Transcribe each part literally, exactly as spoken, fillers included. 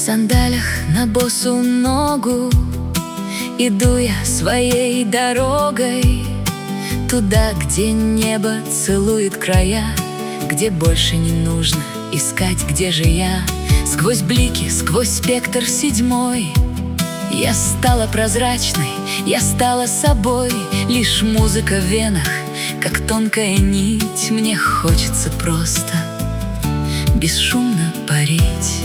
сандалях на босу ногу иду я своей дорогой, туда, где небо целует края, где больше не нужно искать, где же я. Сквозь блики, сквозь спектр седьмой я стала прозрачной, я стала собой. Лишь музыка в венах, как тонкая нить. Мне хочется просто бесшумно парить.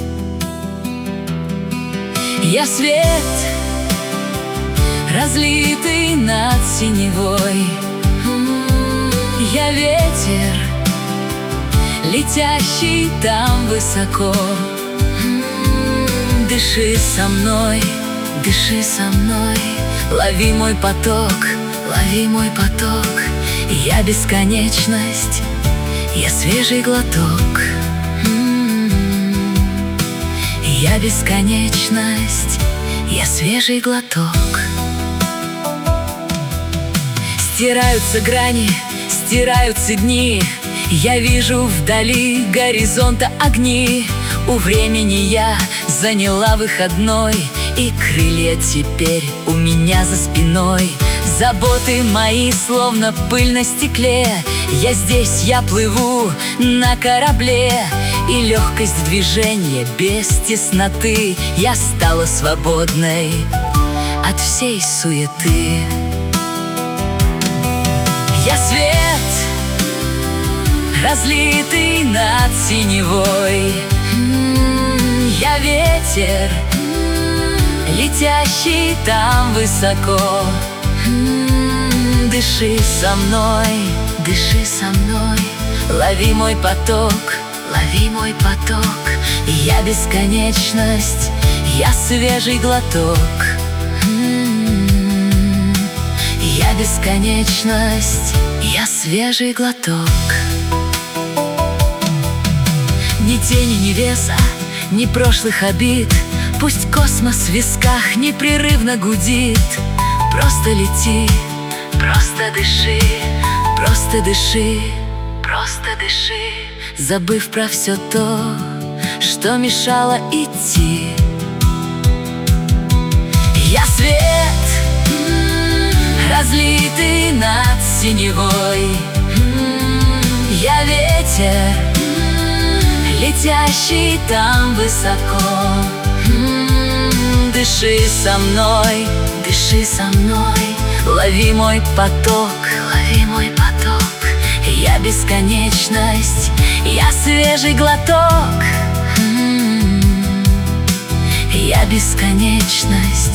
Я свет, разлитый над синевой. Я ветер, летящий там высоко. Дыши со мной, дыши со мной, лови мой поток, лови мой поток. Я бесконечность, я свежий глоток. Я бесконечность, я свежий глоток. Стираются грани, стираются дни. Я вижу вдали горизонта огни. У времени я заняла выходной, и крылья теперь у меня за спиной. Заботы мои словно пыль на стекле. Я здесь, я плыву на корабле, и легкость движения без тесноты. Я стала свободной от всей суеты. Я свет, разлитый над синевой. Я ветер, летящий там высоко. Дыши со мной, дыши со мной, лови мой поток, лови мой поток. Я бесконечность, я свежий глоток. Я бесконечность, я свежий глоток. Ни тени, ни веса, ни прошлых обид. Пусть космос в висках непрерывно гудит. Просто лети, просто дыши, просто дыши, просто дыши, забыв про все то, что мешало идти. Я свет, разлитый над синевой. Я ветер, летящий там высоко. Дыши со мной, дыши со мной, лови мой поток, лови мой поток. Я бесконечность, я свежий глоток. Я бесконечность,